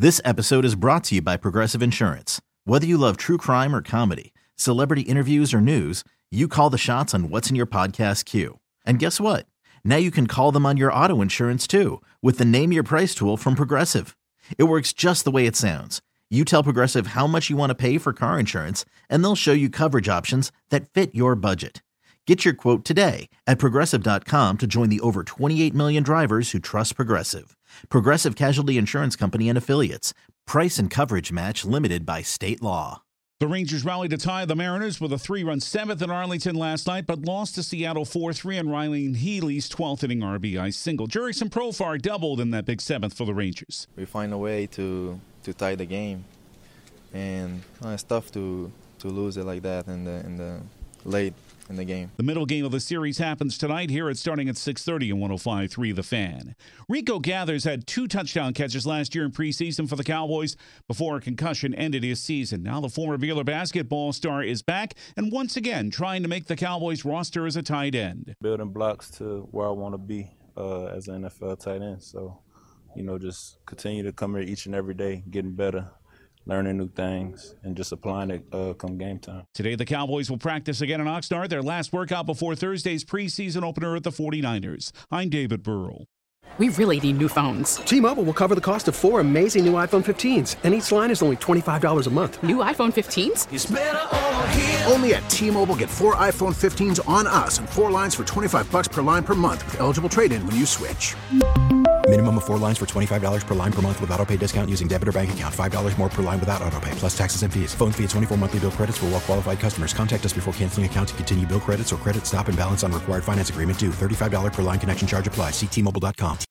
This episode is brought to you by Progressive Insurance. Whether you love true crime or comedy, celebrity interviews or news, you call the shots on what's in your podcast queue. And guess what? Now you can call them on your auto insurance too with the Name Your Price tool from Progressive. It works just the way it sounds. You tell Progressive how much you want to pay for car insurance, and they'll show you coverage options that fit your budget. Get your quote today at Progressive.com to join the over 28 million drivers who trust Progressive. Progressive Casualty Insurance Company and Affiliates. Price and coverage match limited by state law. The Rangers rallied to tie the Mariners with a 3-run seventh in Arlington last night, but lost to Seattle 4-3 on Riley Healy's 12th inning RBI single. Jurickson Profar doubled in that big seventh for the Rangers. We find a way to tie the game, and it's tough to lose it like that in the late in the game. The middle game of the series happens tonight. Here it's starting at 6:30 on 105.3 The Fan. Rico Gathers had 2 touchdown catches last year in preseason for the Cowboys before a concussion ended his season. Now the former Baylor basketball star is back and once again trying to make the Cowboys roster as a tight end. Building blocks to where I want to be as an NFL tight end. So, just continue to come here each and every day, getting better, learning new things, and just applying it come game time. Today, the Cowboys will practice again in Oxnard, their last workout before Thursday's preseason opener at the 49ers. I'm David Burrell. We really need new phones. T-Mobile will cover the cost of 4 amazing new iPhone 15s, and each line is only $25 a month. New iPhone 15s? It's better over here. Only at T-Mobile, get 4 iPhone 15s on us and 4 lines for $25 per line per month with eligible trade-in when you switch. Minimum of 4 lines for $25 per line per month with autopay discount using debit or bank account. $5 more per line without autopay, plus taxes and fees. Phone fee at 24 monthly bill credits for well-qualified customers. Contact us before canceling account to continue bill credits or credit stop and balance on required finance agreement due. $35 per line connection charge applies. See T-Mobile.com.